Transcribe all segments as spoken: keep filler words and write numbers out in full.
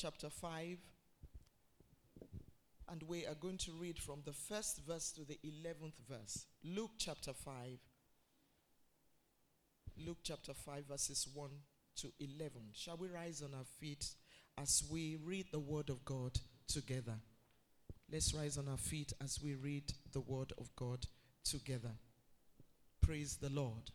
chapter five, and we are going to read from the first verse to the eleventh verse. Luke chapter five. Luke chapter five, verses one to eleven. Shall we rise on our feet as we read the word of God together? Let's rise on our feet as we read the word of God together. Praise the Lord.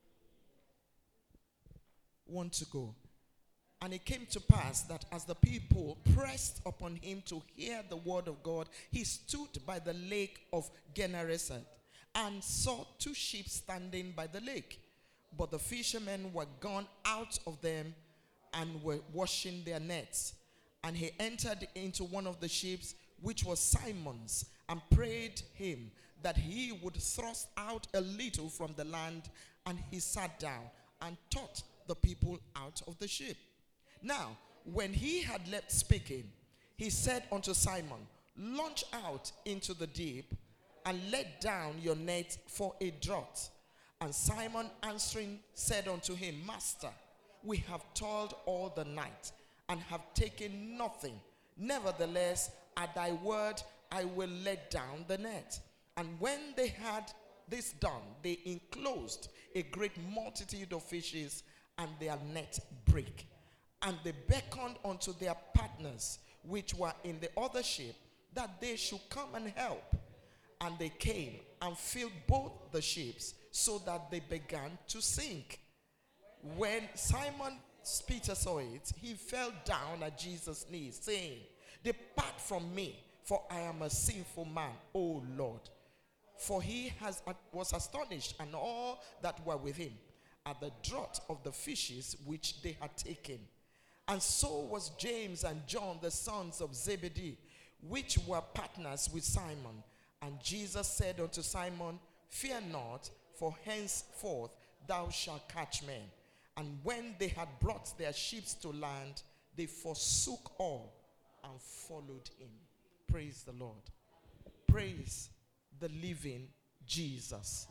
One to go. And it came to pass that as the people pressed upon him to hear the word of God, he stood by the lake of Gennesaret and saw two ships standing by the lake. But the fishermen were gone out of them and were washing their nets. And he entered into one of the ships, which was Simon's, and prayed him that he would thrust out a little from the land. And he sat down and taught the people out of the ship. Now, when he had left speaking, he said unto Simon, launch out into the deep and let down your net for a draught. And Simon answering said unto him, Master, we have toiled all the night and have taken nothing. Nevertheless, at thy word I will let down the net. And when they had this done, they enclosed a great multitude of fishes, and their net brake. And they beckoned unto their partners, which were in the other ship, that they should come and help. And they came and filled both the ships, so that they began to sink. When Simon Peter saw it, he fell down at Jesus' knees, saying, Depart from me, for I am a sinful man, O Lord. For he has was astonished, and all that were with him, at the draught of the fishes which they had taken. And so was James and John, the sons of Zebedee, which were partners with Simon. And Jesus said unto Simon, Fear not, for henceforth thou shalt catch men. And when they had brought their ships to land, they forsook all and followed him. Praise the Lord. Praise the living Jesus.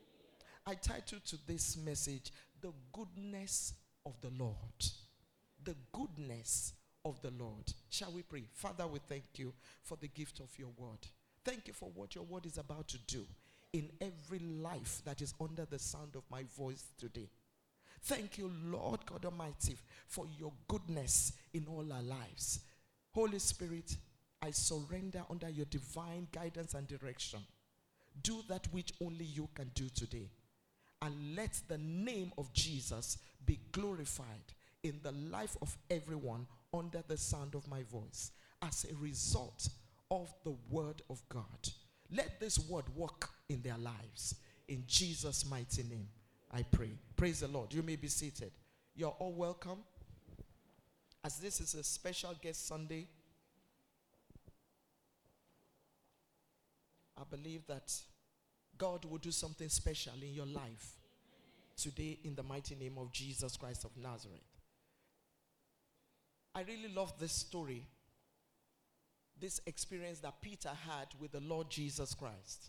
I titled to this message, The Goodness of the Lord. The goodness of the Lord. Shall we pray? Father, we thank you for the gift of your word. Thank you for what your word is about to do in every life that is under the sound of my voice today. Thank you, Lord God Almighty, for your goodness in all our lives. Holy Spirit, I surrender under your divine guidance and direction. Do that which only you can do today. And let the name of Jesus be glorified in the life of everyone under the sound of my voice as a result of the word of God. Let this word work in their lives. In Jesus' mighty name, I pray. Praise the Lord. You may be seated. You're all welcome. As this is a special guest Sunday, I believe that God will do something special in your life today in the mighty name of Jesus Christ of Nazareth. I really love this story, this experience that Peter had with the Lord Jesus Christ.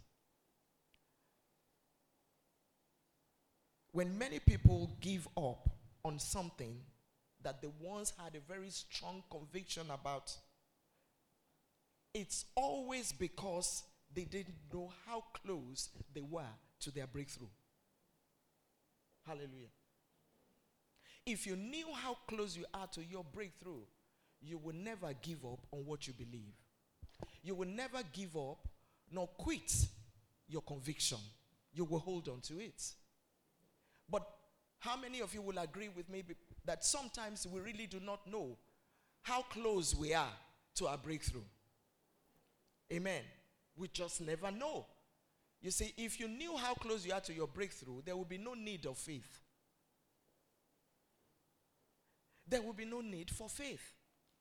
When many people give up on something that they once had a very strong conviction about, it's always because they didn't know how close they were to their breakthrough. Hallelujah. If you knew how close you are to your breakthrough, you will never give up on what you believe. You will never give up nor quit your conviction. You will hold on to it. But how many of you will agree with me that sometimes we really do not know how close we are to our breakthrough? Amen. We just never know. You see, if you knew how close you are to your breakthrough, there would be no need of faith. There will be no need for faith.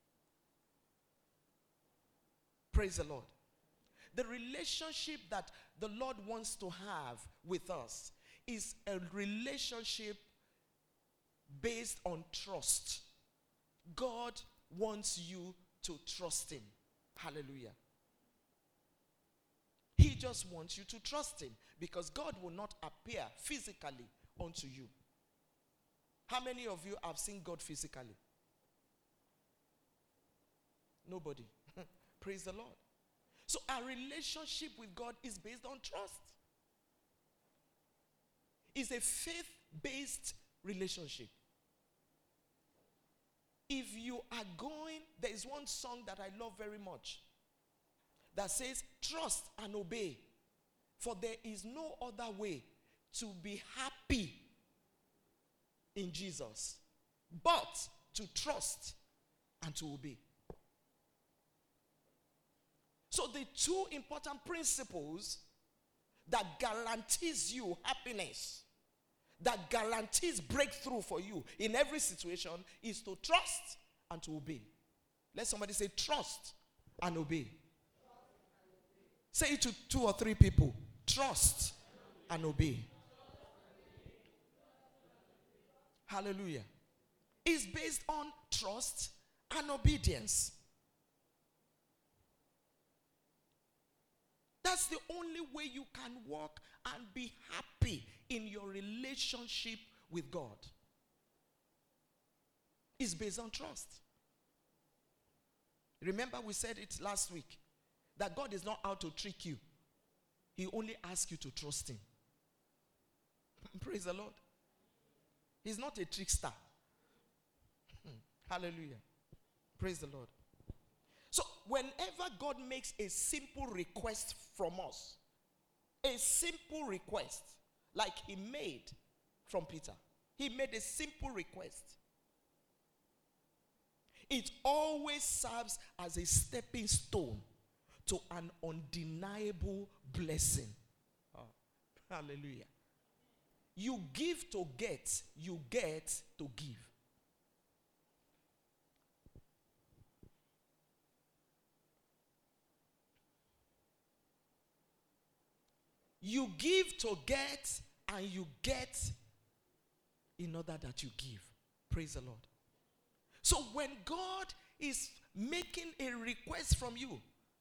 Praise the Lord. The relationship that the Lord wants to have with us is a relationship based on trust. God wants you to trust him. Hallelujah. He just wants you to trust him because God will not appear physically unto you. How many of you have seen God physically? Nobody. Praise the Lord. So our relationship with God is based on trust. It's a faith-based relationship. If you are going, there is one song that I love very much that says, trust and obey, for there is no other way to be happy in Jesus but to trust and to obey. So the two important principles that guarantees you happiness, that guarantees breakthrough for you in every situation, is to trust and to obey. Let somebody say trust and obey. Say it to two or three people. Trust and obey. Hallelujah. It's based on trust and obedience. That's the only way you can walk and be happy in your relationship with God. It's based on trust. Remember we said it last week, that God is not out to trick you. He only asks you to trust him. Praise the Lord. He's not a trickster. Hallelujah. Praise the Lord. So whenever God makes a simple request from us, a simple request like he made from Peter, he made a simple request. It always serves as a stepping stone to an undeniable blessing. Oh, hallelujah. You give to get, you get to give. You give to get, and you get in order that you give. Praise the Lord. So when God is making a request from you,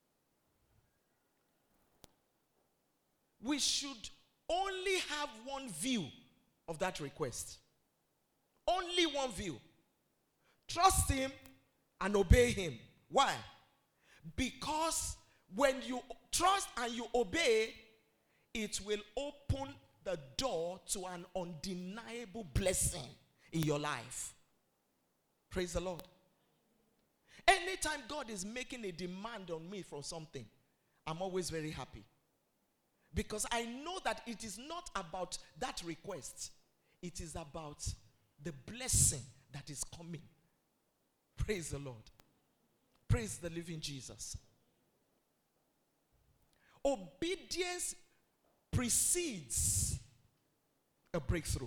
we should only have one view of that request. Only one view. Trust him and obey him. Why? Because when you trust and you obey, it will open the door to an undeniable blessing in your life. Praise the Lord. Anytime God is making a demand on me for something, I'm always very happy. Because I know that it is not about that request. It is about the blessing that is coming. Praise the Lord. Praise the living Jesus. Obedience precedes a breakthrough.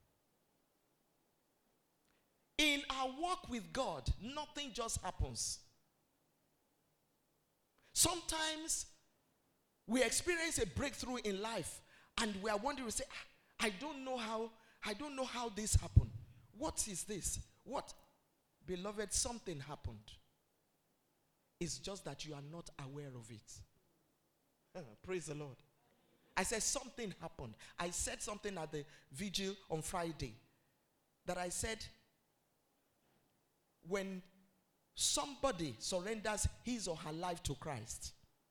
In our walk with God, nothing just happens. Sometimes we experience a breakthrough in life and we are wondering, we say, ah, I don't know how, I don't know how this happened. What is this? What? Beloved, something happened. It's just that you are not aware of it. Praise the Lord. I said something happened. I said something at the vigil on Friday. That I said, when somebody surrenders his or her life to Christ,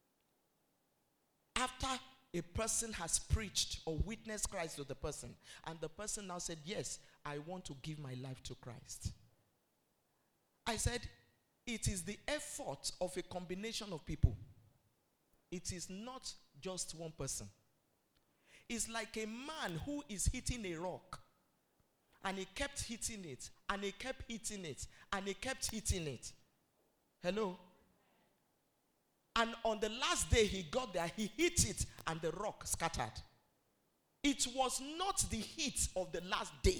after a person has preached or witnessed Christ to the person, and the person now said, yes, I want to give my life to Christ. I said, it is the effort of a combination of people. It is not just one person. It's like a man who is hitting a rock, and he kept hitting it, and he kept hitting it, and he kept hitting it. Hello? And on the last day he got there, he hit it, and the rock scattered. It was not the hit of the last day.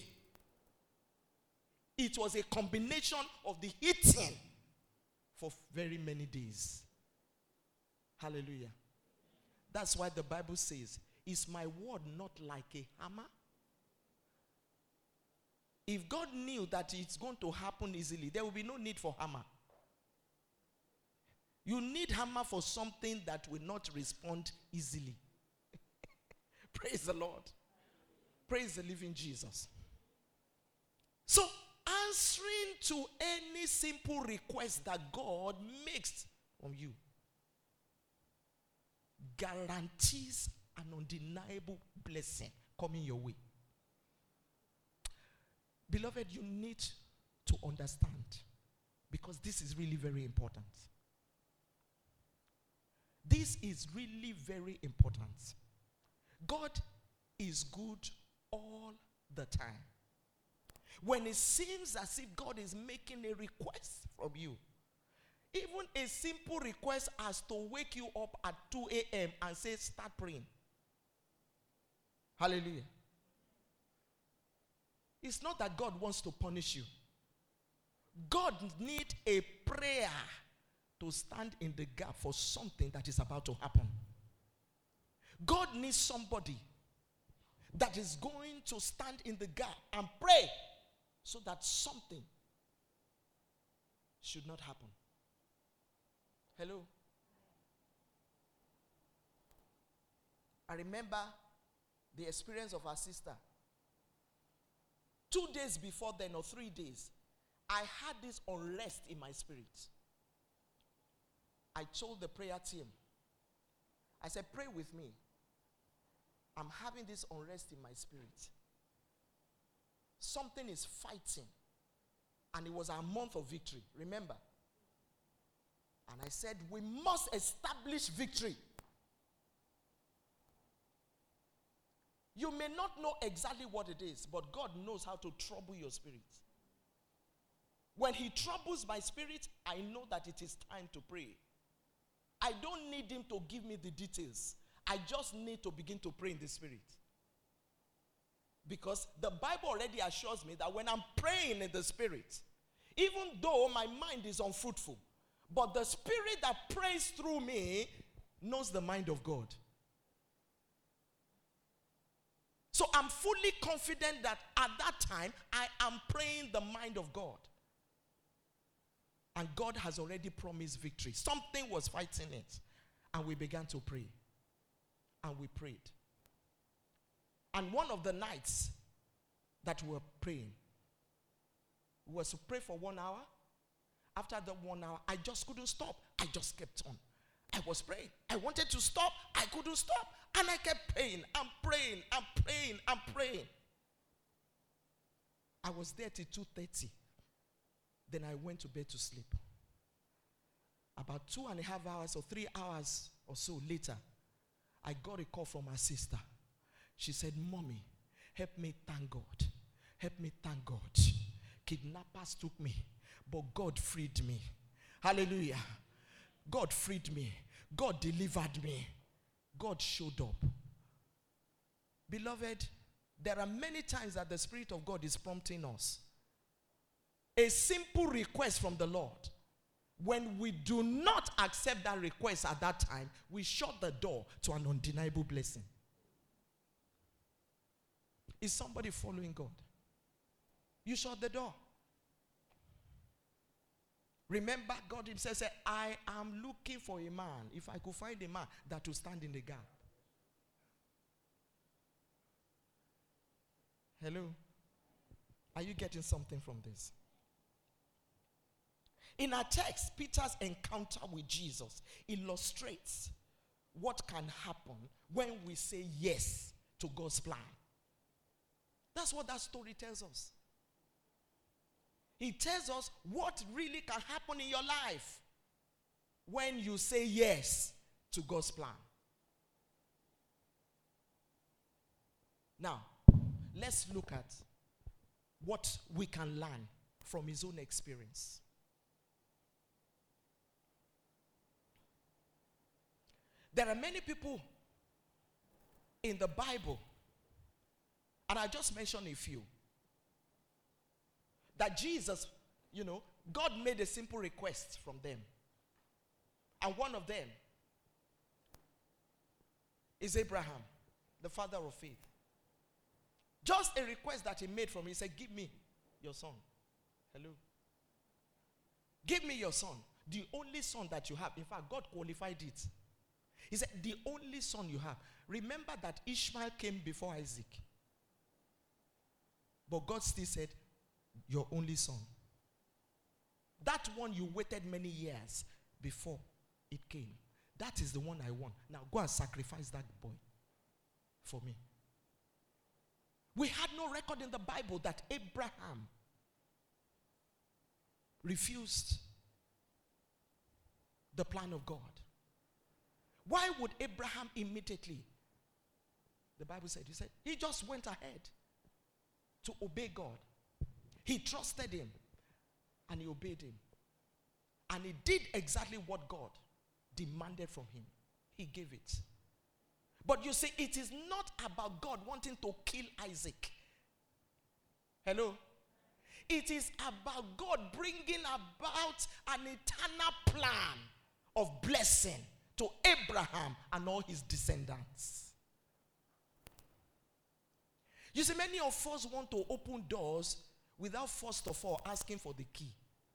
It was a combination of the hitting for very many days. Hallelujah. That's why the Bible says, is my word not like a hammer? If God knew that it's going to happen easily, there will be no need for hammer. You need hammer for something that will not respond easily. Praise the Lord. Praise the living Jesus. So, answering to any simple request that God makes from you guarantees an undeniable blessing coming your way. Beloved, you need to understand, because this is really very important. This is really very important. God is good all the time. When it seems as if God is making a request from you, even a simple request as to wake you up at two a.m. and say, start praying. Hallelujah. It's not that God wants to punish you. God needs a prayer to stand in the gap for something that is about to happen. God needs somebody that is going to stand in the gap and pray so that something should not happen. Hello? I remember the experience of our sister. Two days before then, or three days, I had this unrest in my spirit. I told the prayer team, I said, pray with me. I'm having this unrest in my spirit. Something is fighting. And it was our month of victory, remember? And I said, we must establish victory. You may not know exactly what it is, but God knows how to trouble your spirit. When he troubles my spirit, I know that it is time to pray. I don't need him to give me the details. I just need to begin to pray in the spirit. Because the Bible already assures me that when I'm praying in the spirit, even though my mind is unfruitful, but the spirit that prays through me knows the mind of God. So I'm fully confident that at that time, I am praying the mind of God. And God has already promised victory. Something was fighting it. And we began to pray. And we prayed. And one of the nights that we were praying, we were to pray for one hour. After the one hour, I just couldn't stop. I just kept on. I was praying. I wanted to stop. I couldn't stop. And I kept praying. I'm praying. I'm praying. I'm praying. I was there till two thirty. Then I went to bed to sleep. About two and a half hours or three hours or so later, I got a call from my sister. She said, Mommy, help me thank God. Help me thank God. Kidnappers took me, but God freed me. Hallelujah. God freed me. God delivered me. God showed up. Beloved, there are many times that the Spirit of God is prompting us. A simple request from the Lord. When we do not accept that request at that time, we shut the door to an undeniable blessing. Is somebody following God? You shut the door. Remember, God himself said, I am looking for a man. If I could find a man that will stand in the gap. Hello? Are you getting something from this? In our text, Peter's encounter with Jesus illustrates what can happen when we say yes to God's plan. That's what that story tells us. He tells us what really can happen in your life when you say yes to God's plan. Now, let's look at what we can learn from his own experience. There are many people in the Bible, and I just mentioned a few, that Jesus, you know, God made a simple request from them. And one of them is Abraham, the father of faith. Just a request that he made from him. He said, give me your son. Hello? Give me your son. The only son that you have. In fact, God qualified it. He said, the only son you have. Remember that Ishmael came before Isaac. But God still said, your only son. That one you waited many years before it came. That is the one I want. Now go and sacrifice that boy for me. We had no record in the Bible that Abraham refused the plan of God. Why would Abraham immediately? The Bible said, he said, he just went ahead to obey God. He trusted him and he obeyed him. And he did exactly what God demanded from him. He gave it. But you see, it is not about God wanting to kill Isaac. Hello? It is about God bringing about an eternal plan of blessing to Abraham and all his descendants. You see, many of us want to open doors without first of all asking for the key.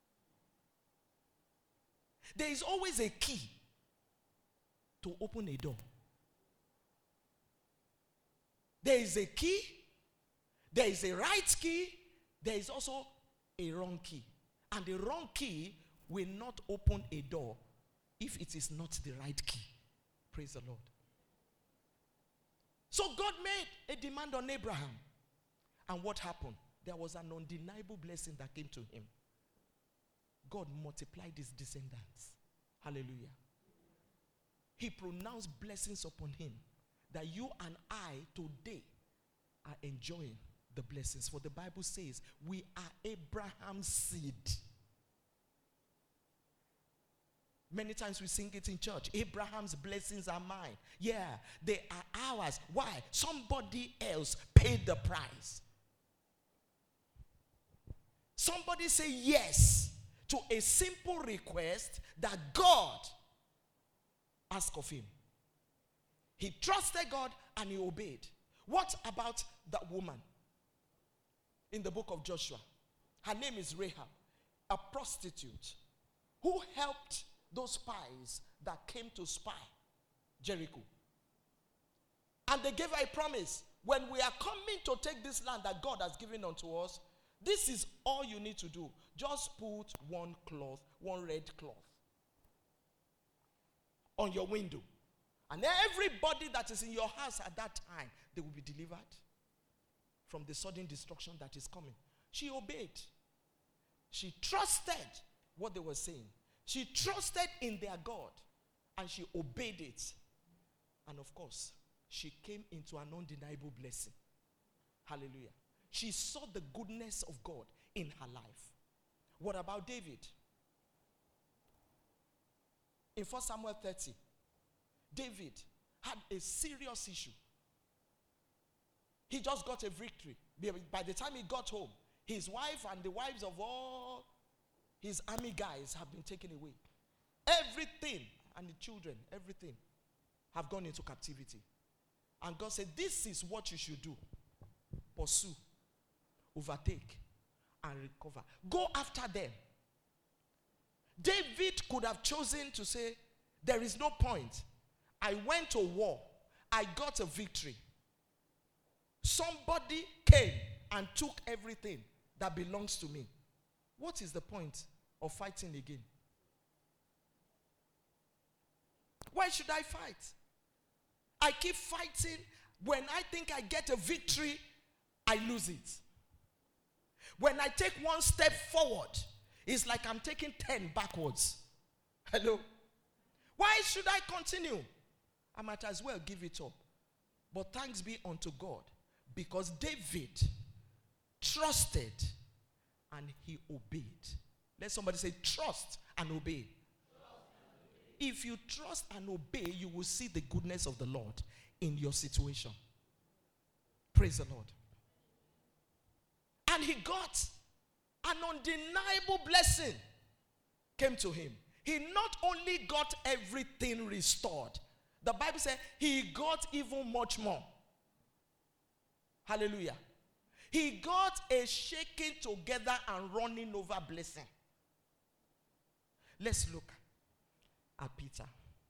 There is always a key to open a door. There is a key, there is a right key, there is also a wrong key. And the wrong key will not open a door if it is not the right key. Praise the Lord. So God made a demand on Abraham. And what happened? There was an undeniable blessing that came to him. God multiplied his descendants. Hallelujah. He pronounced blessings upon him that you and I today are enjoying the blessings. For the Bible says we are Abraham's seed. Many times we sing it in church. Abraham's blessings are mine. Yeah, they are ours. Why? Somebody else paid the price. Somebody say yes to a simple request that God asked of him. He trusted God and he obeyed. What about that woman in the book of Joshua? Her name is Rahab, a prostitute who helped those spies that came to spy Jericho. And they gave her a promise. When we are coming to take this land that God has given unto us, this is all you need to do. Just put one cloth, one red cloth on your window. And everybody that is in your house at that time, they will be delivered from the sudden destruction that is coming. She obeyed. She trusted what they were saying. She trusted in their God. And she obeyed it. And of course, she came into an undeniable blessing. Hallelujah. She saw the goodness of God in her life. What about David? In First Samuel thirty, David had a serious issue. He just got a victory. By the time he got home, his wife and the wives of all his army guys have been taken away. Everything, and the children, everything, have gone into captivity. And God said, this is what you should do. Pursue, overtake, and recover. Go after them. David could have chosen to say, there is no point. I went to war. I got a victory. Somebody came and took everything that belongs to me. What is the point of fighting again? Why should I fight? I keep fighting. When I think I get a victory, I lose it. When I take one step forward, it's like I'm taking ten backwards. Hello? Why should I continue? I might as well give it up. But thanks be unto God, because David trusted and he obeyed. Let somebody say, trust and obey. If you trust and obey, you will see the goodness of the Lord in your situation. Praise the Lord. And he got an undeniable blessing came to him. He not only got everything restored, the Bible said he got even much more. Hallelujah. He got a shaking together and running over blessing. Let's look at Peter.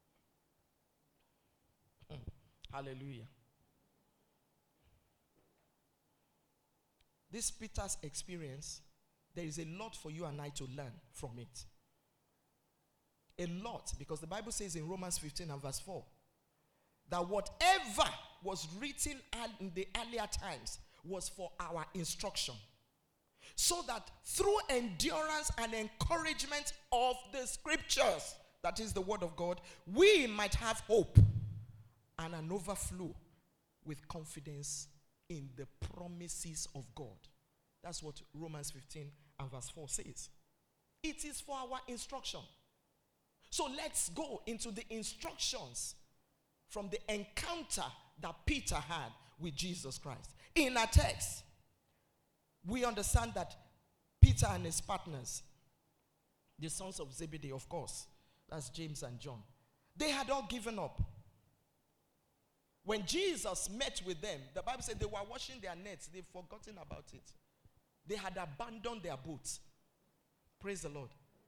Hallelujah. This Peter's experience there is a lot for you and I to learn from it. A lot, because the Bible says in Romans fifteen and verse four, that whatever was written in the earlier times was for our instruction, so that through endurance and encouragement of the scriptures, that is the word of God, we might have hope and an overflow with confidence in the promises of God. That's what Romans fifteen and verse four says. It is for our instruction. So let's go into the instructions from the encounter that Peter had with Jesus Christ. In our text, we understand that Peter and his partners, the sons of Zebedee, of course, that's James and John, they had all given up. When Jesus met with them, the Bible said they were washing their nets. They've forgotten about it. They had abandoned their boats. Praise the Lord.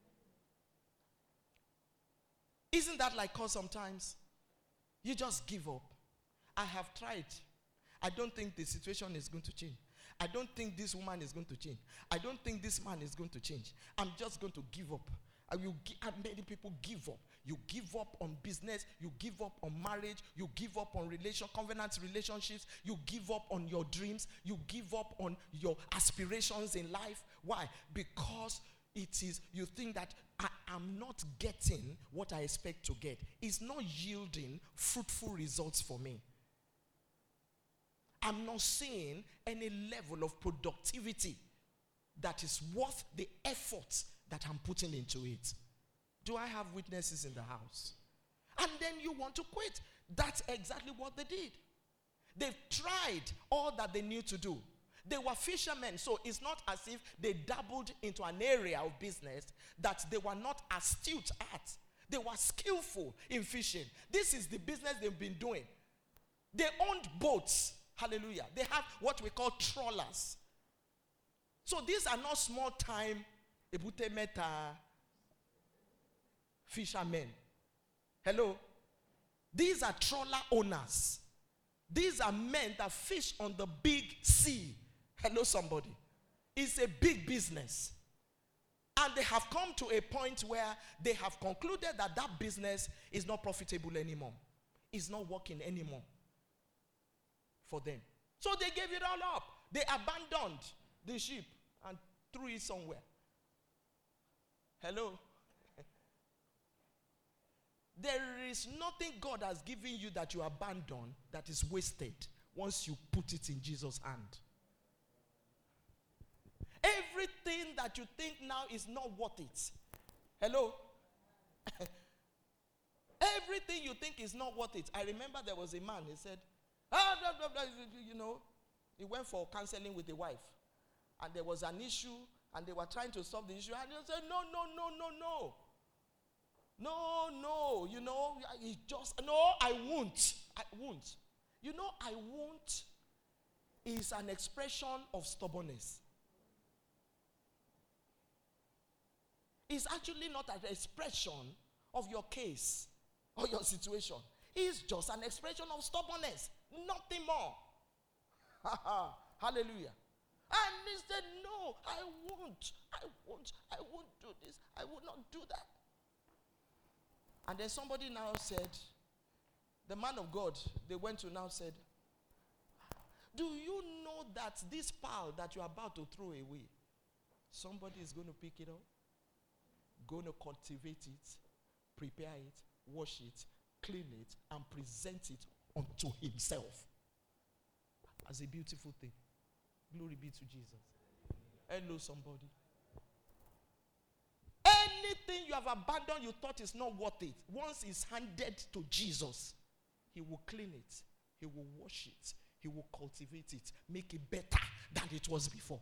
Isn't that like us sometimes? You just give up. I have tried. I don't think the situation is going to change. I don't think this woman is going to change. I don't think this man is going to change. I'm just going to give up. And you, and many people give up. You give up on business. You give up on marriage. You give up on relation, covenant relationships. You give up on your dreams. You give up on your aspirations in life. Why? Because it is, you think that I am not getting what I expect to get. It's not yielding fruitful results for me. I'm not seeing any level of productivity that is worth the effort that I'm putting into it. Do I have witnesses in the house? And then you want to quit. That's exactly what they did. They've tried all that they knew to do. They were fishermen, so it's not as if they dabbled into an area of business that they were not astute at. They were skillful in fishing. This is the business they've been doing. They owned boats. Hallelujah. They have what we call trawlers. So these are not small time ebute meta fishermen. Hello? These are trawler owners. These are men that fish on the big sea. Hello, somebody. It's a big business. And they have come to a point where they have concluded that that business is not profitable anymore. It's not working anymore for them. So they gave it all up. They abandoned the ship and threw it somewhere. Hello? There is nothing God has given you that you abandon that is wasted once you put it in Jesus' hand. Everything that you think now is not worth it. Hello? Everything you think is not worth it. I remember there was a man, he said, ah, blah, blah, blah, you know, he went for counseling with a wife. And there was an issue, and they were trying to solve the issue. And he said, no, no, no, no, no. No, no, you know, he just, no, I won't. I won't. You know, I won't is an expression of stubbornness. It's actually not an expression of your case or your situation. It's just an expression of stubbornness. Nothing more. Hallelujah. And he said, no, I won't. I won't. I won't do this. I will not do that. And then somebody now said, the man of God, they went to now said, do you know that this pearl that you're about to throw away, somebody is going to pick it up, going to cultivate it, prepare it, wash it, clean it, and present it unto himself as a beautiful thing. Glory be to Jesus. Hello, somebody. Anything you have abandoned, you thought is not worth it, once it's handed to Jesus, he will clean it, he will wash it, he will cultivate it, make it better than it was before.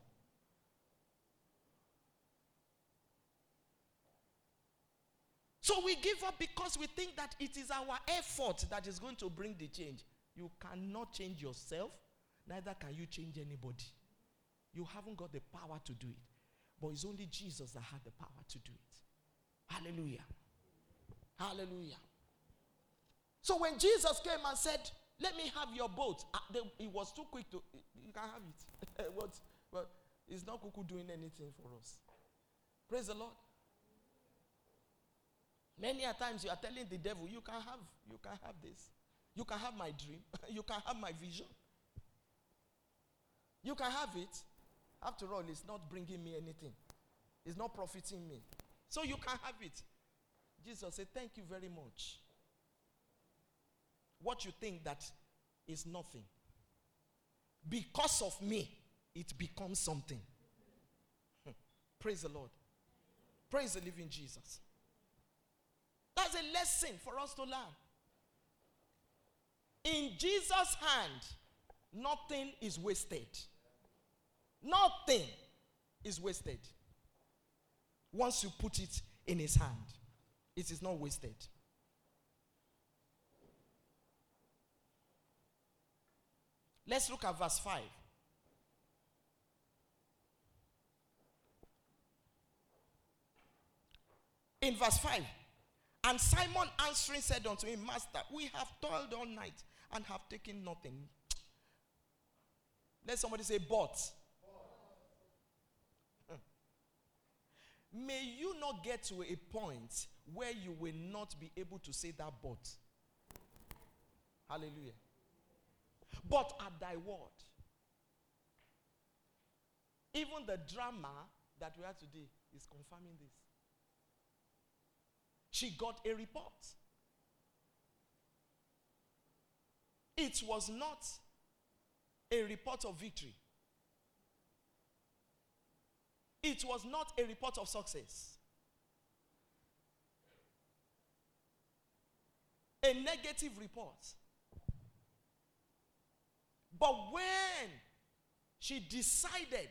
So we give up because we think that it is our effort that is going to bring the change. You cannot change yourself, neither can you change anybody. You haven't got the power to do it. But it's only Jesus that had the power to do it. Hallelujah. Hallelujah. So when Jesus came and said, let me have your boat, uh, they, he was too quick to, you can have it. what, well, He's not cuckoo doing anything for us. Praise the Lord. Many a times you are telling the devil, you can have, you can have this. You can have my dream. You can have my vision. You can have it. After all, it's not bringing me anything. It's not profiting me. So you can have it. Jesus said, thank you very much. What you think that is nothing, because of me, it becomes something. Praise the Lord. Praise the living Jesus. That's a lesson for us to learn. In Jesus' hand, nothing is wasted. Nothing is wasted. Once you put it in his hand, it is not wasted. Let's look at verse five. In verse five, and Simon answering said unto him, Master, we have toiled all night and have taken nothing. Let somebody say, but. But. May you not get to a point where you will not be able to say that but. Hallelujah. But at thy word. Even the drama that we have today is confirming this. She got a report. It was not a report of victory. It was not a report of success. A negative report. But when she decided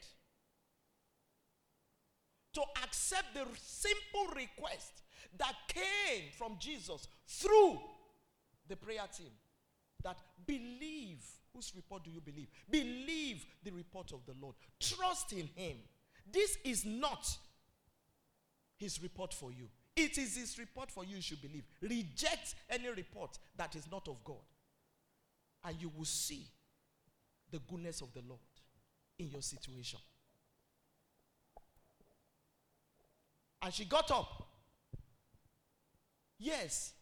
to accept the simple request that came from Jesus through the prayer team, that believe. Whose report do you believe? Believe the report of the Lord. Trust in him. This is not his report for you. It is his report for you, you should believe. Reject any report that is not of God, and you will see the goodness of the Lord in your situation. And she got up. Yes.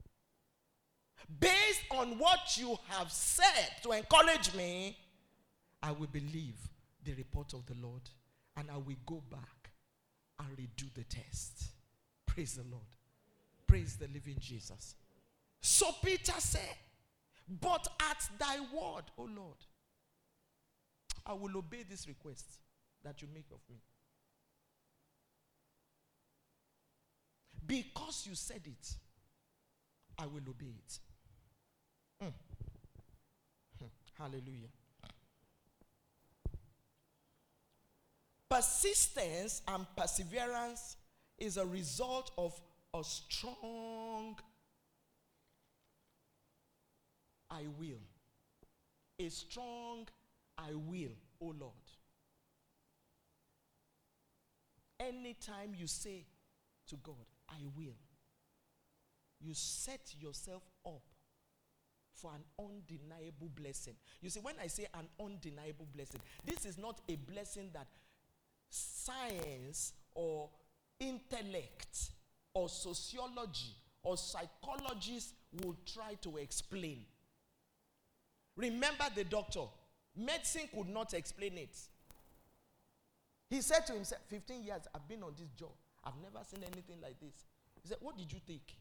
Based on what you have said to encourage me, I will believe the report of the Lord, and I will go back and redo the test. Praise the Lord. Praise the living Jesus. So Peter said, but at thy word, O Lord, I will obey this request that you make of me. Because you said it, I will obey it. Mm. Hmm. Hallelujah. Persistence and perseverance is a result of a strong I will. A strong I will, O Lord. Anytime you say to God, I will, you set yourself up for an undeniable blessing. You see, when I say an undeniable blessing, this is not a blessing that science or intellect or sociology or psychologists will try to explain. Remember the doctor. Medicine could not explain it. He said to himself, fifteen years I've been on this job. I've never seen anything like this. He said, what did you take?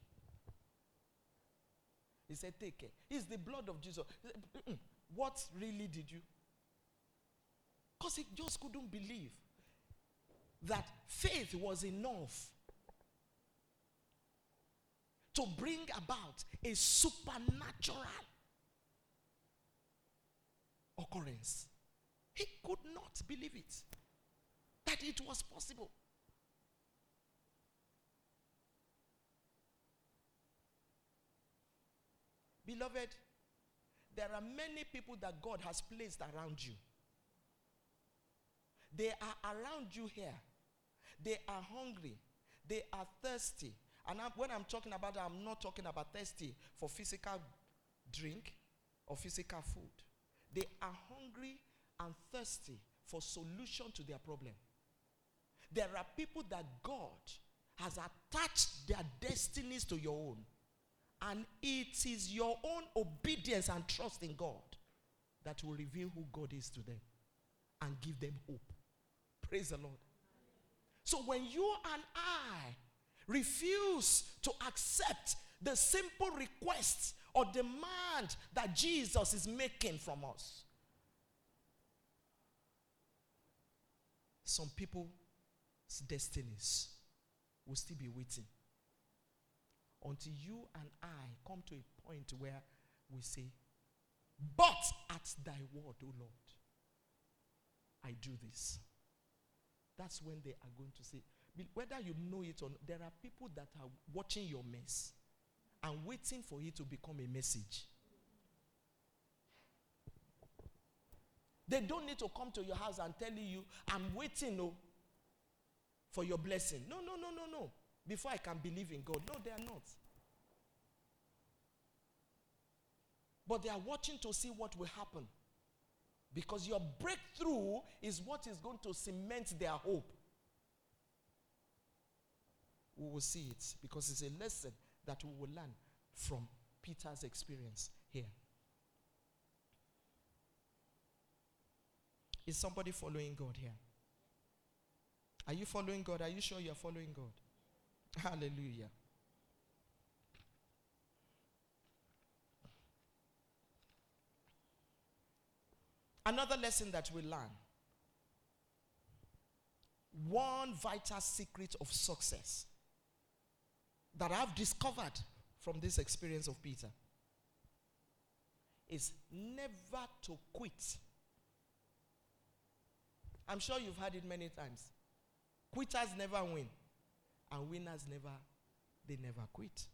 He said, take care. It's the blood of Jesus. He said, what really did you? Because he just couldn't believe that faith was enough to bring about a supernatural occurrence. He could not believe it, that it was possible. Beloved, there are many people that God has placed around you. They are around you here. They are hungry. They are thirsty. And I'm, when I'm talking about that, I'm not talking about thirsty for physical drink or physical food. They are hungry and thirsty for solution to their problem. There are people that God has attached their destinies to your own. And it is your own obedience and trust in God that will reveal who God is to them and give them hope. Praise the Lord. So when you and I refuse to accept the simple request or demand that Jesus is making from us, some people's destinies will still be waiting until you and I come to a point where we say, but at thy word, O Lord, I do this. That's when they are going to say, whether you know it or not, there are people that are watching your mess and waiting for it to become a message. They don't need to come to your house and tell you, I'm waiting oh, for your blessing. No, no, no, no, no. Before I can believe in God. No, they are not. But they are watching to see what will happen. Because your breakthrough is what is going to cement their hope. We will see it because it's a lesson that we will learn from Peter's experience here. Is somebody following God here? Are you following God? Are you sure you are following God? Hallelujah. Another lesson that we learn. One vital secret of success that I've discovered from this experience of Peter is never to quit. I'm sure you've heard it many times. Quitters never win, and winners never, they never quit.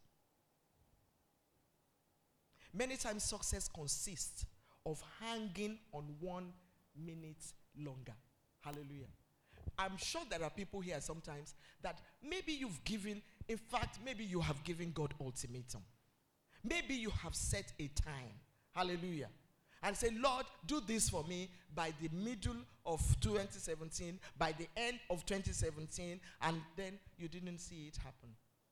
Many times success consists of hanging on one minute longer. Hallelujah. I'm sure there are people here sometimes that maybe you've given, in fact, maybe you have given God ultimatum. Maybe you have set a time. Hallelujah. And say, Lord, do this for me by the middle of twenty seventeen, by the end of twenty seventeen, and then you didn't see it happen.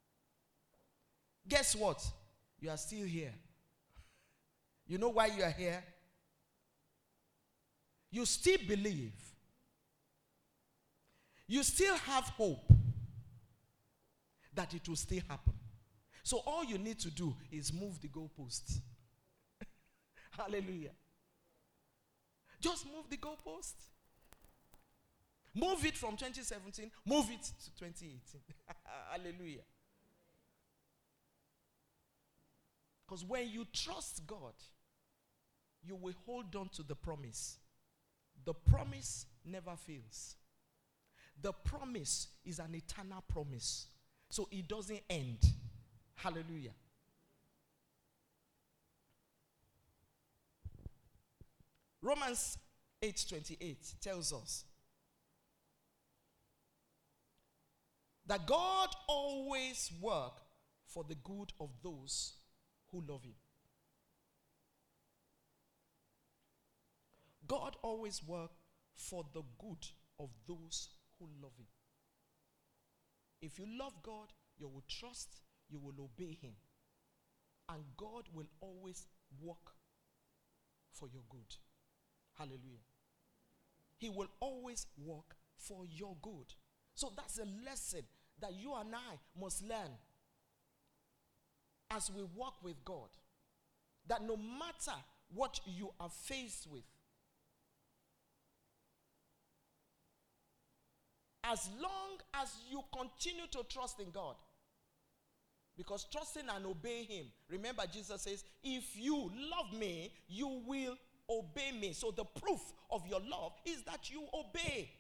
Guess what? You are still here. You know why you are here? You still believe. You still have hope that it will still happen. So all you need to do is move the goalpost. Hallelujah. Just move the goalpost. Move it from twenty seventeen, move it to twenty eighteen. Hallelujah. Because when you trust God, you will hold on to the promise. The promise never fails. The promise is an eternal promise. So it doesn't end. Hallelujah. Romans eight twenty-eight tells us that God always works for the good of those who love him. God always works for the good of those who love him. If you love God, you will trust, you will obey him. And God will always work for your good. Hallelujah. He will always work for your good. So that's a lesson that you and I must learn as we walk with God. That no matter what you are faced with, as long as you continue to trust in God, because trusting and obeying him, remember Jesus says, if you love me, you will obey me. So the proof of your love is that you obey.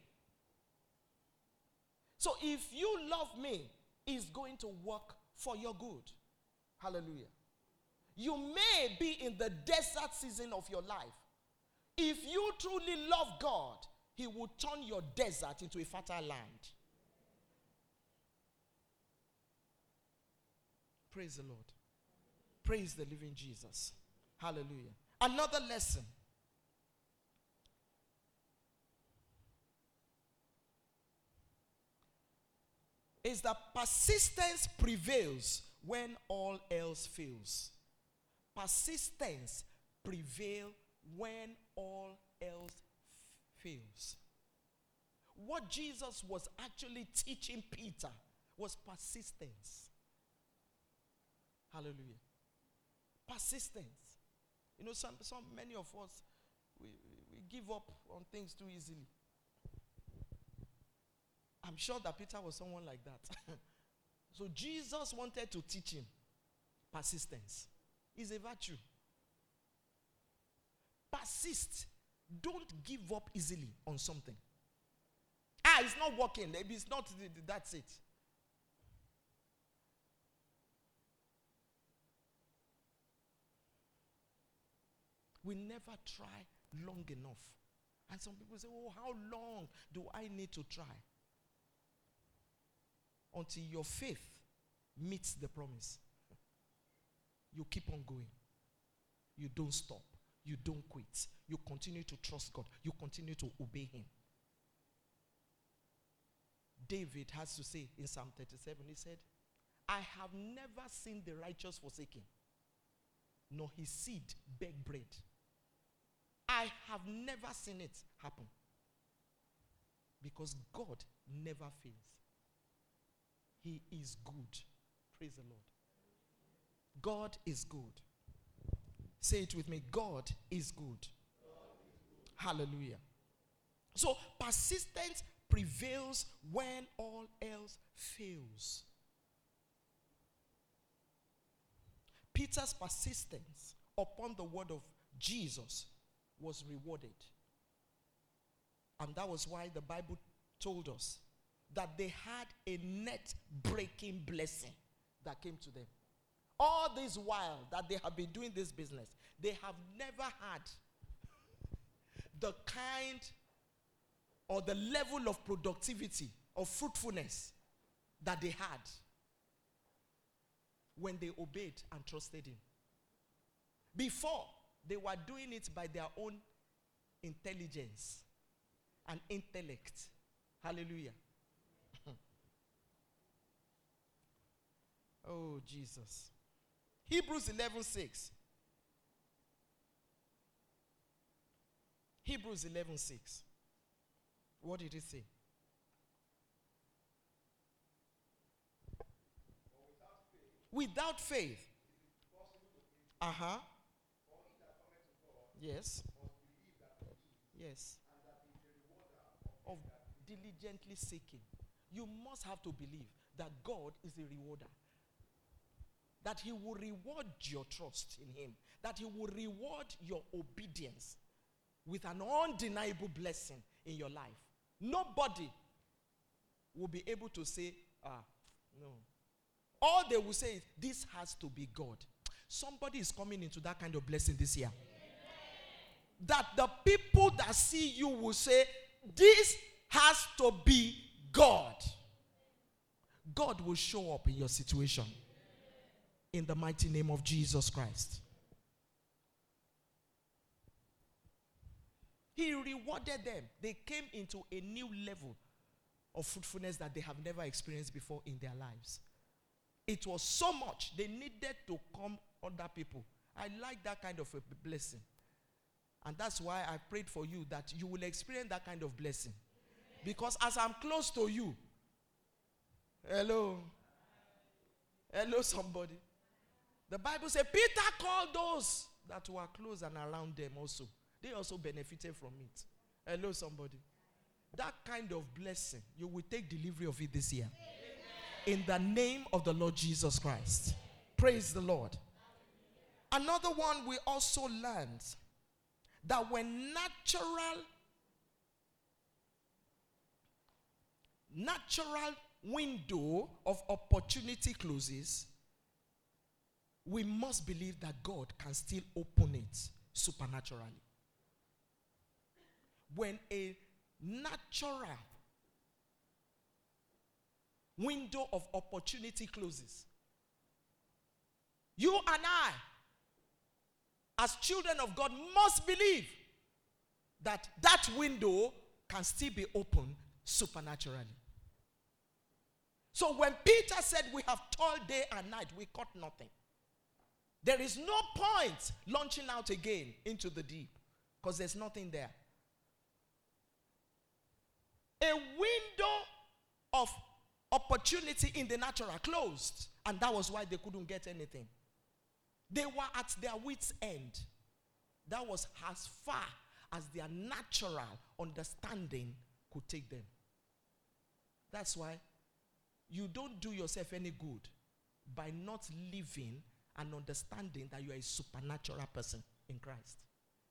So if you love me, it's going to work for your good. Hallelujah. You may be in the desert season of your life. If you truly love God, he will turn your desert into a fertile land. Praise the Lord. Praise the living Jesus. Hallelujah. Another lesson is that persistence prevails when all else fails. Persistence prevails when all else f- fails. What Jesus was actually teaching Peter was persistence. Hallelujah. Persistence. You know, some, some many of us, we, we give up on things too easily. I'm sure that Peter was someone like that. So Jesus wanted to teach him persistence. It's a virtue. Persist. Don't give up easily on something. Ah, it's not working. Maybe it's not, that's it. We never try long enough. And some people say, oh, how long do I need to try? Until your faith meets the promise. You keep on going. You don't stop. You don't quit. You continue to trust God. You continue to obey Him. David has to say in Psalm thirty-seven, he said, I have never seen the righteous forsaken, nor his seed beg bread. I have never seen it happen. Because God never fails. He is good. Praise the Lord. God is good. Say it with me. God is good. God is good. Hallelujah. So persistence prevails when all else fails. Peter's persistence upon the word of Jesus was rewarded. And that was why the Bible told us that they had a net-breaking blessing that came to them. All this while that they have been doing this business, they have never had the kind or the level of productivity or fruitfulness that they had when they obeyed and trusted Him. Before, they were doing it by their own intelligence and intellect. Hallelujah. Oh, Jesus. Hebrews eleven six. Hebrews eleven six. What did it say? Without faith. Uh-huh. Yes. Yes. Of diligently seeking. You must have to believe that God is a rewarder. That He will reward your trust in Him. That He will reward your obedience with an undeniable blessing in your life. Nobody will be able to say, ah, no. All they will say is, this has to be God. Somebody is coming into that kind of blessing this year. Amen. That the people that see you will say, this has to be God. God will show up in your situation. In the mighty name of Jesus Christ. He rewarded them. They came into a new level of fruitfulness that they have never experienced before in their lives. It was so much they needed to come other people. I like that kind of a blessing. And that's why I prayed for you that you will experience that kind of blessing. Because as I'm close to you, hello, hello somebody. The Bible says Peter called those that were close and around them also. They also benefited from it. Hello somebody. That kind of blessing, you will take delivery of it this year. In the name of the Lord Jesus Christ. Praise the Lord. Another one we also learned that when natural natural window of opportunity closes, we must believe that God can still open it supernaturally. When a natural window of opportunity closes, you and I, as children of God, must believe that that window can still be opened supernaturally. So when Peter said, we have toiled day and night, we caught nothing. There is no point launching out again into the deep because there's nothing there. A window of opportunity in the natural closed, and that was why they couldn't get anything. They were at their wits' end. That was as far as their natural understanding could take them. That's why you don't do yourself any good by not living and understanding that you are a supernatural person in Christ.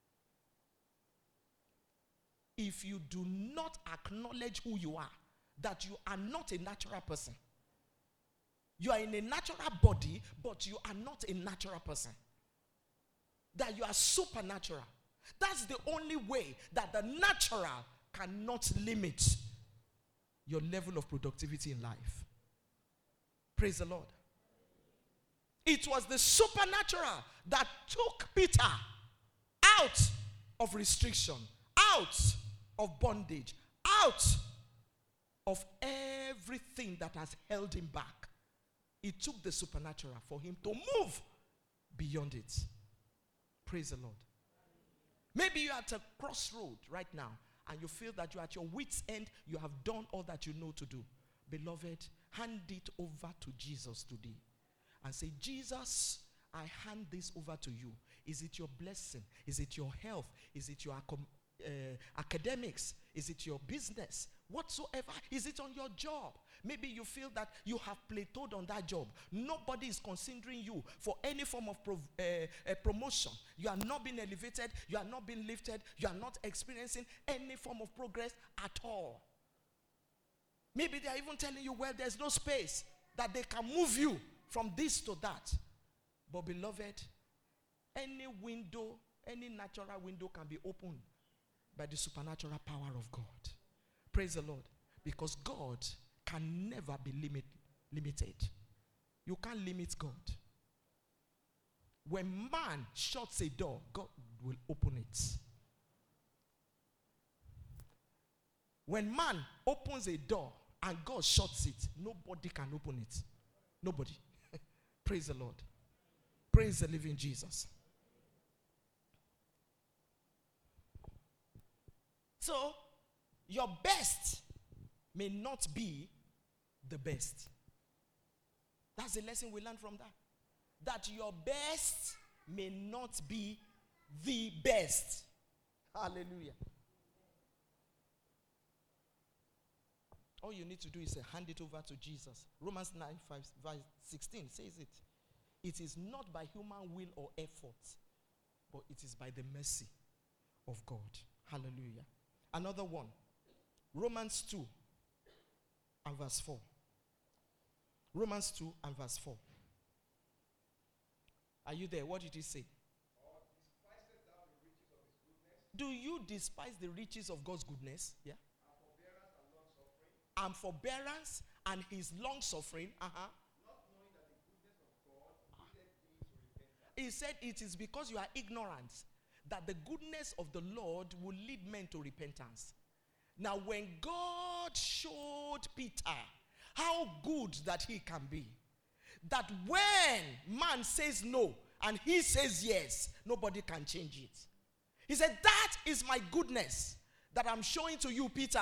If you do not acknowledge who you are, that you are not a natural person. You are in a natural body, but you are not a natural person. That you are supernatural. That's the only way that the natural cannot limit your level of productivity in life. Praise the Lord. It was the supernatural that took Peter out of restriction, out of bondage, out of everything that has held him back. It took the supernatural for him to move beyond it. Praise the Lord. Maybe you're at a crossroad right now and you feel that you're at your wit's end. You have done all that you know to do. Beloved, hand it over to Jesus today and say, Jesus, I hand this over to you. Is it your blessing? Is it your health? Is it your uh, academics? Is it your business? Whatsoever. Is it on your job? Maybe you feel that you have plateaued on that job. Nobody is considering you for any form of prov- uh, uh, promotion. You are not being elevated. You are not being lifted. You are not experiencing any form of progress at all. Maybe they are even telling you, well, there's no space, that they can move you from this to that. But beloved, any window, any natural window can be opened by the supernatural power of God. Praise the Lord. Because God can never be limit, limited. You can't limit God. When man shuts a door, God will open it. When man opens a door and God shuts it, nobody can open it. Nobody. Praise the Lord. Praise the living Jesus. So, your best may not be the best. That's the lesson we learned from that. That your best may not be the best. Hallelujah. All you need to do is uh, hand it over to Jesus. Romans nine, five, verse sixteen says it. It is not by human will or effort, but it is by the mercy of God. Hallelujah. Another one. Romans two and verse four. Romans two and verse four. Are you there? What did he say? Do you despise the riches of God's goodness? Yeah. And forbearance and his long suffering. Uh-huh. Not knowing that the goodness of God leadeth thee to repentance. He said it is because you are ignorant that the goodness of the Lord will lead men to repentance. Now, when God showed Peter how good that he can be, that when man says no and he says yes, nobody can change it. He said, that is my goodness that I'm showing to you, Peter.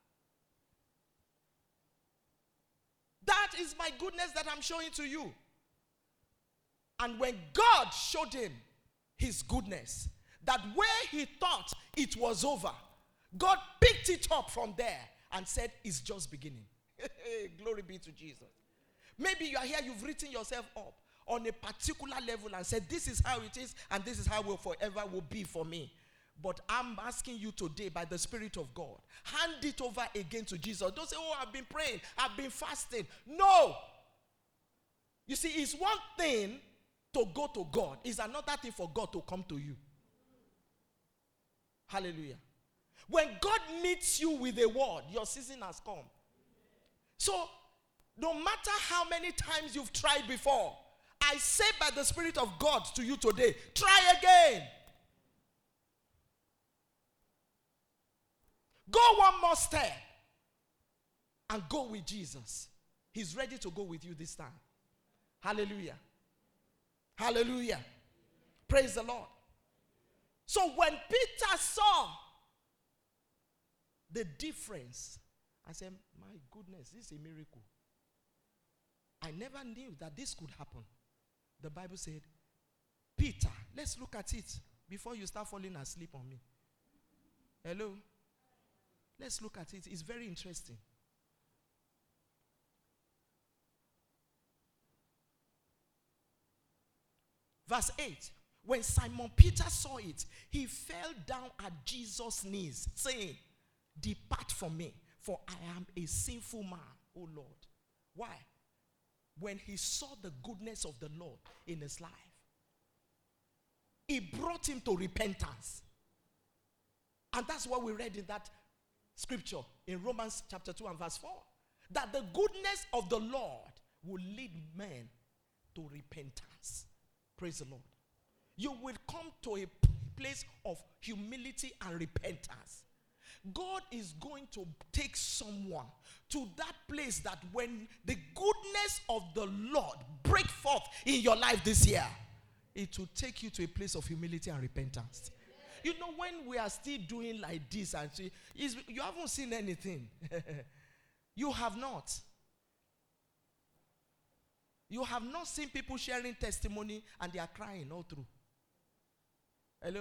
That is my goodness that I'm showing to you. And when God showed him his goodness, that where he thought it was over, God picked it up from there and said, it's just beginning. Glory be to Jesus. Maybe you are here, you've written yourself up on a particular level and said, this is how it is and this is how it will forever will be for me. But I'm asking you today by the Spirit of God, hand it over again to Jesus. Don't say, oh, I've been praying, I've been fasting. No. You see, it's one thing to go to God. It's another thing for God to come to you. Hallelujah. When God meets you with a word, your season has come. So, no matter how many times you've tried before, I say by the Spirit of God to you today, try again. Go one more step and go with Jesus. He's ready to go with you this time. Hallelujah. Hallelujah. Praise the Lord. So when Peter saw the difference, I said, my goodness, this is a miracle. I never knew that this could happen. The Bible said, Peter, let's look at it before you start falling asleep on me. Hello? Let's look at it. It's very interesting. Verse eight. When Simon Peter saw it, he fell down at Jesus' knees, saying, depart from me, for I am a sinful man, O Lord. Why? When he saw the goodness of the Lord in his life, it brought him to repentance. And that's what we read in that scripture in Romans chapter two and verse four. That the goodness of the Lord will lead men to repentance. Praise the Lord. You will come to a place of humility and repentance. God is going to take someone to that place that when the goodness of the Lord break forth in your life this year, it will take you to a place of humility and repentance. You know, when we are still doing like this, and see, is you haven't seen anything. You have not. You have not seen people sharing testimony and they are crying all through. Hello?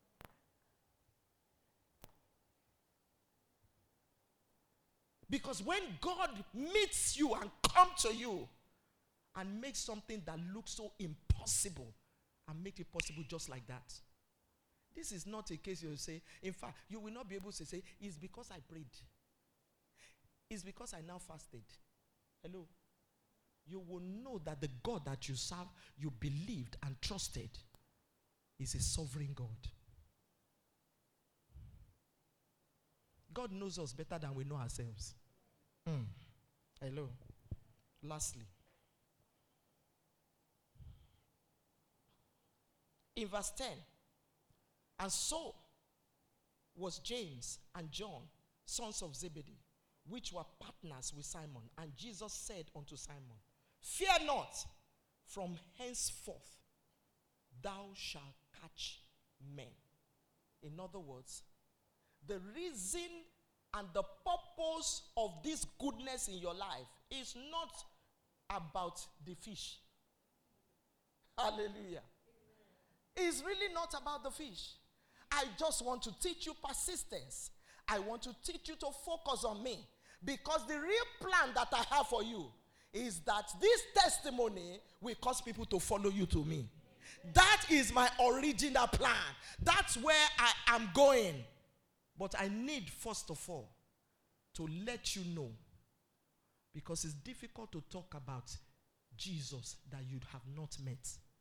Because when God meets you and comes to you and makes something that looks so impossible and make it possible just like that. This is not a case you say, in fact, you will not be able to say, it's because I prayed. It's because I now fasted. Hello? You will know that the God that you serve, you believed and trusted, is a sovereign God. God knows us better than we know ourselves. Mm. Hello. Lastly, in verse ten, and so was James and John, sons of Zebedee, which were partners with Simon. And Jesus said unto Simon, fear not, from henceforth thou shalt catch men. In other words, the reason and the purpose of this goodness in your life is not about the fish. Hallelujah. It's really not about the fish. I just want to teach you persistence. I want to teach you to focus on me. Because the real plan that I have for you is that this testimony will cause people to follow you to me. That is my original plan. That's where I am going. But I need, first of all, to let you know, because it's difficult to talk about Jesus that you have not met.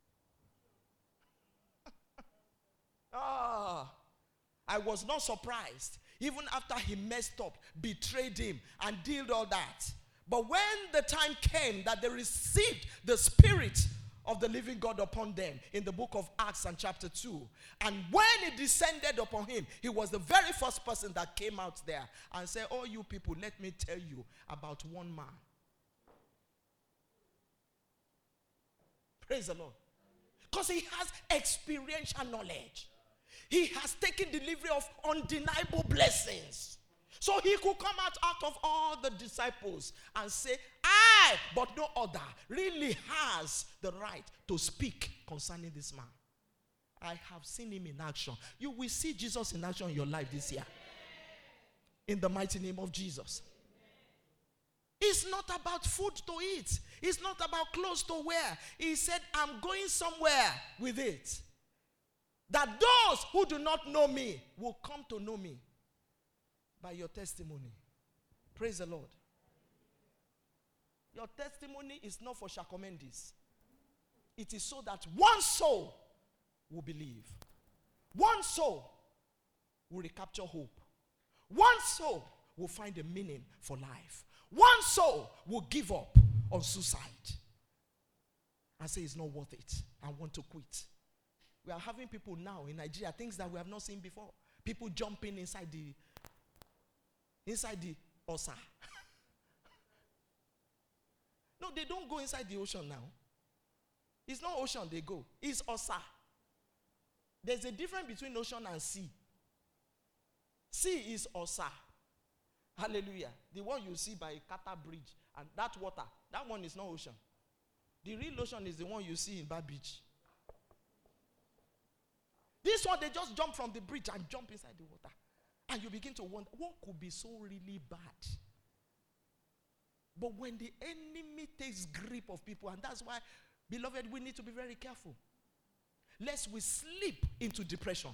Ah, I was not surprised. Even after he messed up, betrayed him, and did all that. But when the time came that they received the Spirit of the living God upon them in the book of Acts and chapter two, and when it descended upon him, he was the very first person that came out there and said, oh, you people, let me tell you about one man. Praise the Lord. Because he has experiential knowledge. He has taken delivery of undeniable blessings. So he could come out, out of all the disciples and say, I, but no other, really has the right to speak concerning this man. I have seen him in action. You will see Jesus in action in your life this year. In the mighty name of Jesus. It's not about food to eat. It's not about clothes to wear. He said, I'm going somewhere with it. That those who do not know me will come to know me by your testimony. Praise the Lord. Your testimony is not for Shakomendis. It is so that one soul will believe. One soul will recapture hope. One soul will find a meaning for life. One soul will give up on suicide and say it's not worth it and want to quit. We are having people now in Nigeria, things that we have not seen before. People jumping inside the inside the Osa. No, they don't go inside the ocean now. It's not ocean they go. It's Osa. There's a difference between ocean and sea. Sea is Osa. Hallelujah. The one you see by Kata Bridge. And that water, that one is not ocean. The real ocean is the one you see in Bar Beach. This one, they just jump from the bridge and jump inside the water. And you begin to wonder, what could be so really bad? But when the enemy takes grip of people, and that's why, beloved, we need to be very careful. Lest we slip into depression.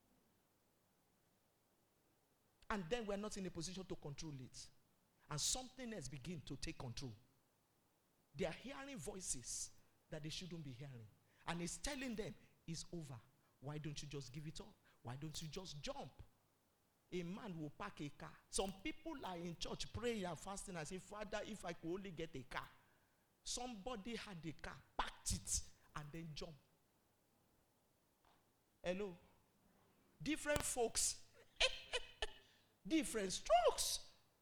And then we're not in a position to control it. And something else begin to take control. They are hearing voices that they shouldn't be hearing. And it's telling them, it's over. Why don't you just give it up? Why don't you just jump? A man will park a car. Some people are in church praying and fasting and say, Father, if I could only get a car. Somebody had a car, packed it, and then jump. Hello? Different folks. Different strokes.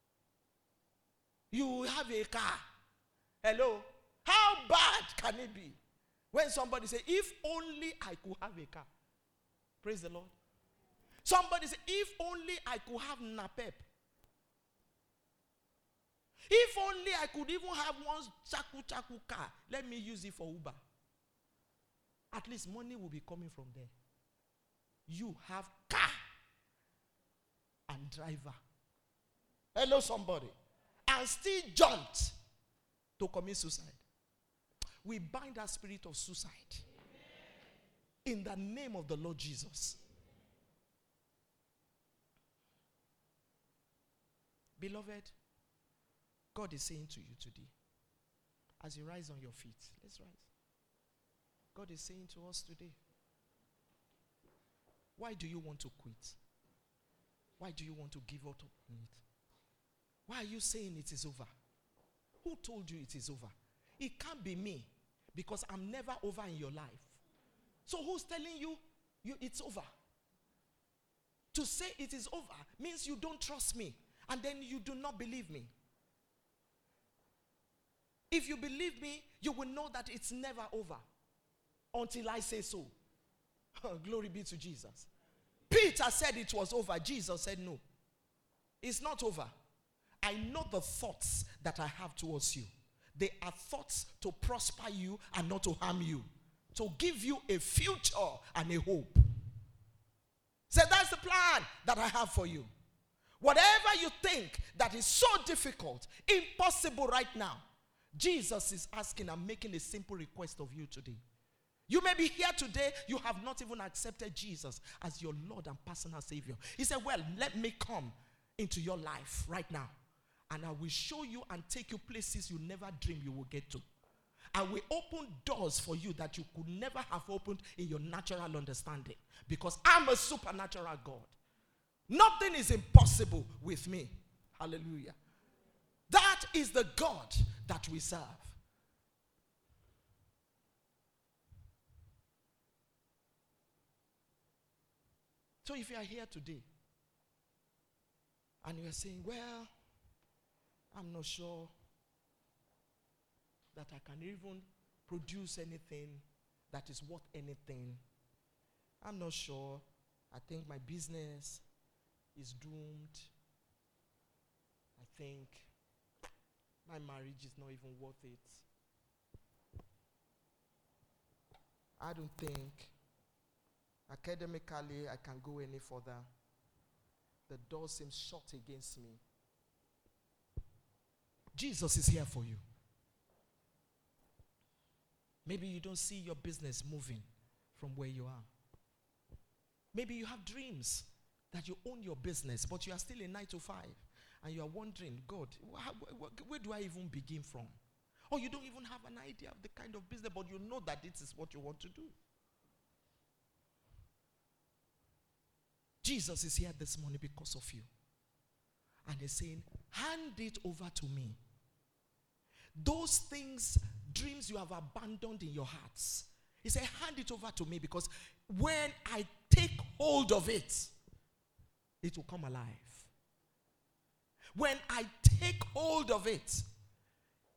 You have a car. Hello? How bad can it be? When somebody say, if only I could have a car. Praise the Lord. Somebody say, if only I could have NAPEP. If only I could even have one chaku chaku car. Let me use it for Uber. At least money will be coming from there. You have car and driver. Hello, somebody. And still jumped to commit suicide. We bind that spirit of suicide. In the name of the Lord Jesus. Beloved, God is saying to you today, as you rise on your feet, let's rise. God is saying to us today, why do you want to quit? Why do you want to give up on it? Why are you saying it is over? Who told you it is over? It can't be me, because I'm never over in your life. So who's telling you, you it's over? To say it is over means you don't trust me, and then you do not believe me. If you believe me, you will know that it's never over until I say so. Glory be to Jesus. Peter said it was over. Jesus said no. It's not over. I know the thoughts that I have towards you. They are thoughts to prosper you and not to harm you. To give you a future and a hope. So that's the plan that I have for you. Whatever you think that is so difficult, impossible right now, Jesus is asking and making a simple request of you today. You may be here today, you have not even accepted Jesus as your Lord and personal Savior. He said, well, let me come into your life right now. And I will show you and take you places you never dreamed you will get to. I will open doors for you that you could never have opened in your natural understanding. Because I'm a supernatural God. Nothing is impossible with me. Hallelujah. That is the God that we serve. So if you are here today and you are saying, well, I'm not sure that I can even produce anything that is worth anything. I'm not sure. I think my business is doomed. I think my marriage is not even worth it. I don't think academically I can go any further. The door seems shut against me. Jesus is here for you. Maybe you don't see your business moving from where you are. Maybe you have dreams that you own your business, but you are still in nine to five. And you are wondering, God, wh- wh- where do I even begin from? Or you don't even have an idea of the kind of business, but you know that this is what you want to do. Jesus is here this morning because of you. And he's saying, hand it over to me. Those things, dreams you have abandoned in your hearts. He said, hand it over to me, because when I take hold of it, it will come alive. When I take hold of it,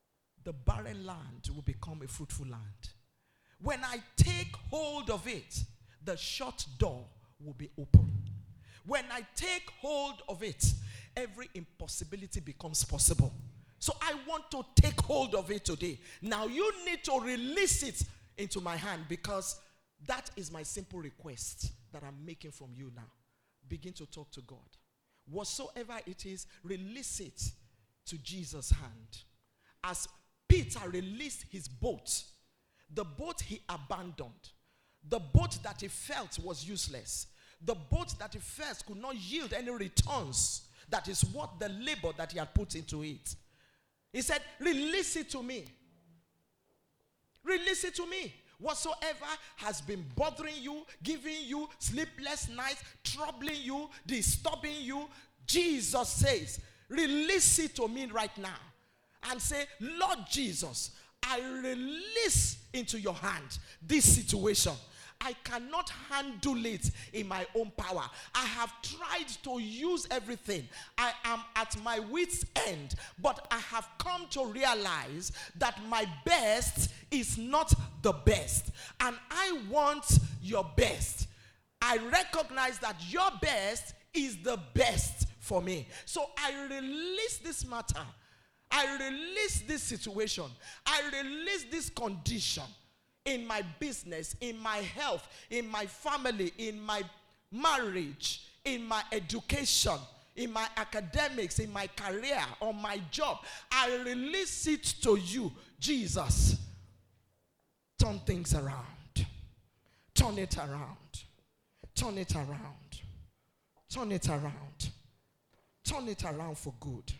the barren land will become a fruitful land. When I take hold of it, the shut door will be open. When I take hold of it, every impossibility becomes possible. So I want to take hold of it today. Now you need to release it into my hand, because that is my simple request that I'm making from you now. Begin to talk to God. Whatsoever it is, release it to Jesus' hand. As Peter released his boat, the boat he abandoned, the boat that he felt was useless, the boat that he felt could not yield any returns, that is what the labor that he had put into it. He said, release it to me. Release it to me. Whatsoever has been bothering you, giving you sleepless nights, troubling you, disturbing you, Jesus says, release it to me right now. And say, Lord Jesus, I release into your hand this situation. I cannot handle it in my own power. I have tried to use everything. I am at my wit's end. But I have come to realize that my best is not the best. And I want your best. I recognize that your best is the best for me. So I release this matter. I release this situation. I release this condition in my business, in my health, in my family, in my marriage, in my education, in my academics, in my career, on my job. I release it to you, Jesus. Turn things around. Turn it around. Turn it around. Turn it around. Turn it around for good.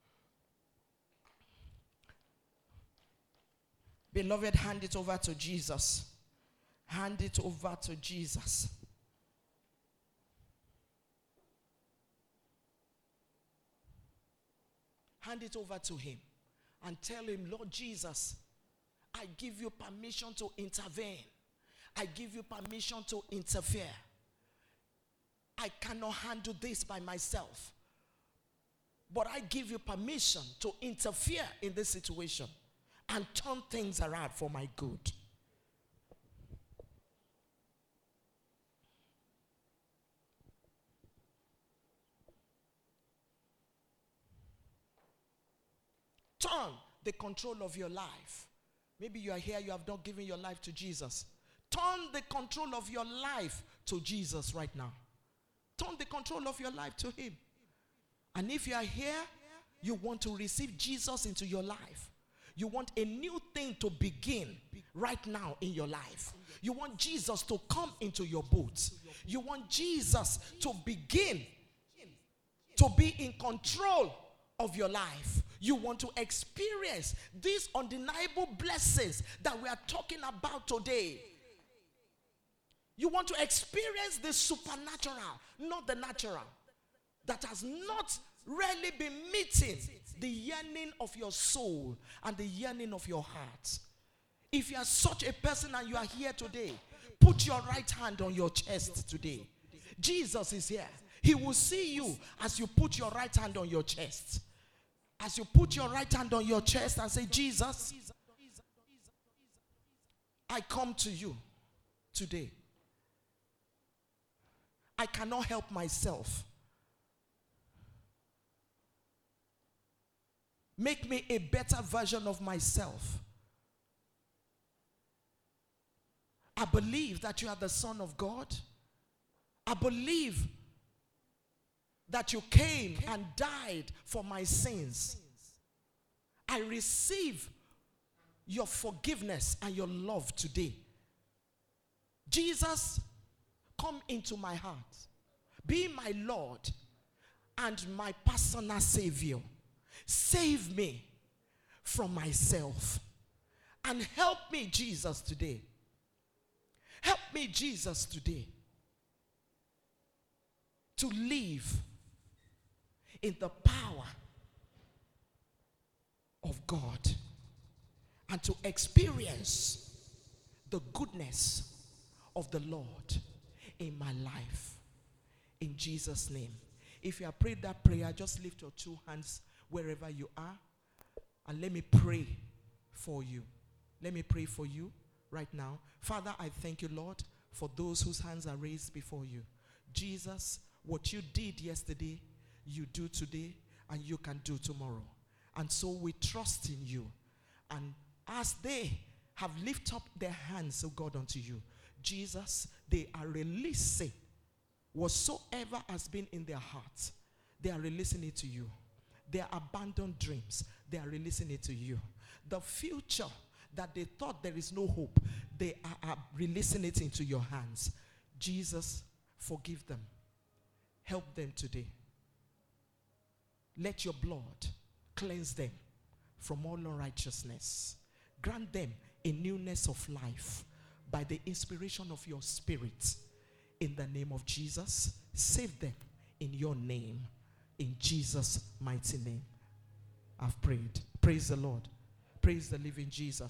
Beloved, hand it over to Jesus. Hand it over to Jesus. Hand it over to him and tell him, Lord Jesus, I give you permission to intervene. I give you permission to interfere. I cannot handle this by myself. But I give you permission to interfere in this situation and turn things around for my good. Turn the control of your life. Maybe you are here, you have not given your life to Jesus. Turn the control of your life to Jesus right now. Turn the control of your life to him. And if you are here, you want to receive Jesus into your life. You want a new thing to begin right now in your life. You want Jesus to come into your boat. You want Jesus to begin to be in control of your life. You want to experience these undeniable blessings that we are talking about today. You want to experience the supernatural, not the natural, that has not really been meeting the yearning of your soul and the yearning of your heart. If you are such a person and you are here today, put your right hand on your chest today. Jesus is here. He will see you as you put your right hand on your chest. As you put your right hand on your chest and say, Jesus, I come to you today. I cannot help myself. Make me a better version of myself. I believe that you are the Son of God. I believe that you came and died for my sins. I receive your forgiveness and your love today. Jesus, come into my heart. Be my Lord and my personal Savior. Save me from myself. And help me, Jesus, today. Help me, Jesus, today, to live in the power of God and to experience the goodness of the Lord in my life. In Jesus' name. If you have prayed that prayer, just lift your two hands wherever you are and let me pray for you. Let me pray for you right now. Father, I thank you, Lord, for those whose hands are raised before you. Jesus, what you did yesterday, you do today, and you can do tomorrow. And so we trust in you. And as they have lifted up their hands, oh God, unto you, Jesus, they are releasing whatsoever has been in their hearts. They are releasing it to you. Their abandoned dreams, they are releasing it to you. The future that they thought there is no hope, they are, are releasing it into your hands. Jesus, forgive them. Help them today. Let your blood cleanse them from all unrighteousness. Grant them a newness of life by the inspiration of your spirit. In the name of Jesus, save them in your name. In Jesus' mighty name, I've prayed. Praise the Lord. Praise the living Jesus.